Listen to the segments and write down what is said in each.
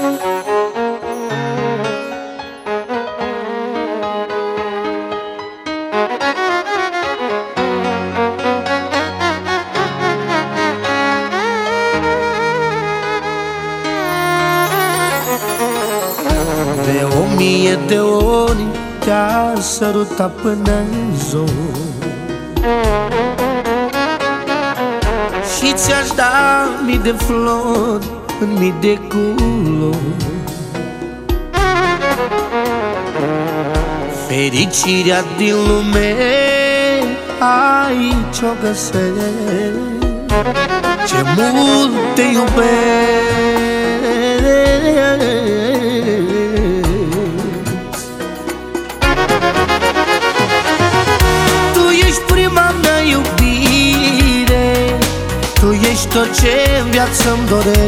De 1000 de ori te-aș săruta până-n zor și ți-aș da mii de flori în mii de culori. Fericirea din lume aici o găsesc, ce mult te iubesc. Tu ești prima mea iubire, tu ești tot ce în viață-mi doresc.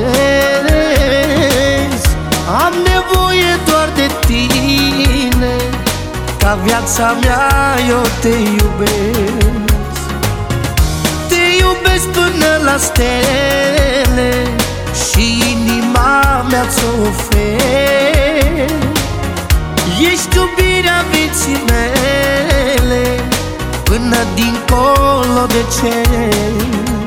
Am nevoie doar de tine, ca viața mea eu te iubesc. Te iubesc până la stele și inima mea ți-o ofer. Ești iubirea vieții mele până dincolo de cer.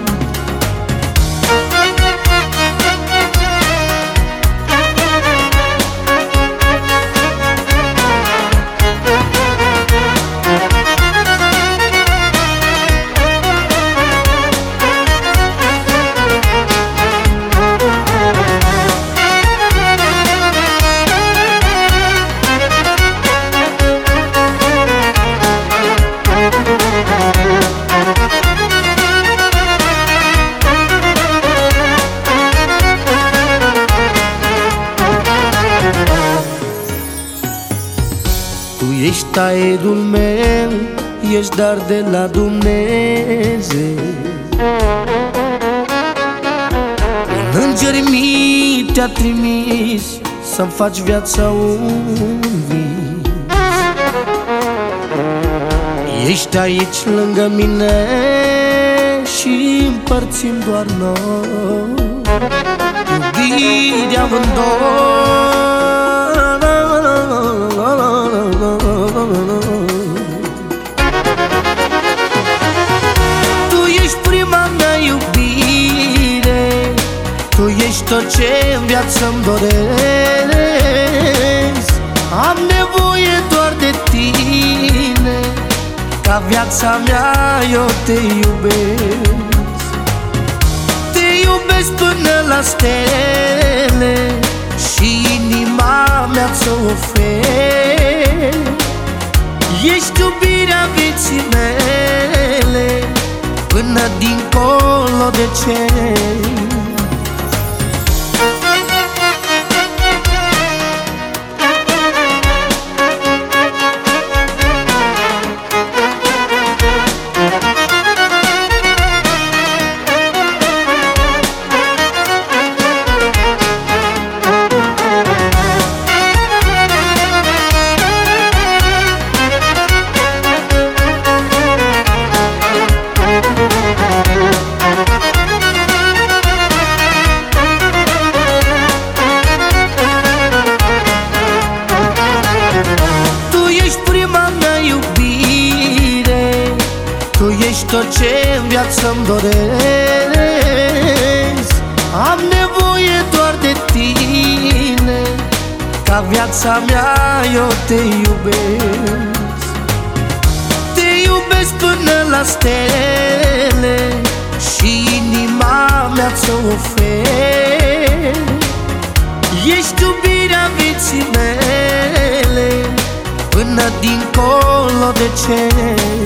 Tu ești aerul meu, ești dar de la Dumnezeu. Un înger mii te-a trimis să-mi faci viața un vis. Ești aici lângă mine și împărțim doar noi iubirea amândoi. Tu ești prima mea iubire, tu ești tot ce în viață-mi doresc. Am nevoie doar de tine, ca viața mea eu te iubesc. Te iubesc până la stele și inima mea ți-o ofer. Ești iubirea vieții mele până dincolo de cer. Tu ești tot ce în viață-mi doresc. Am nevoie doar de tine, ca viața mea eu te iubesc. Te iubesc până la stele și inima mea ți-o ofer. Ești iubirea vieții mele până dincolo de cer.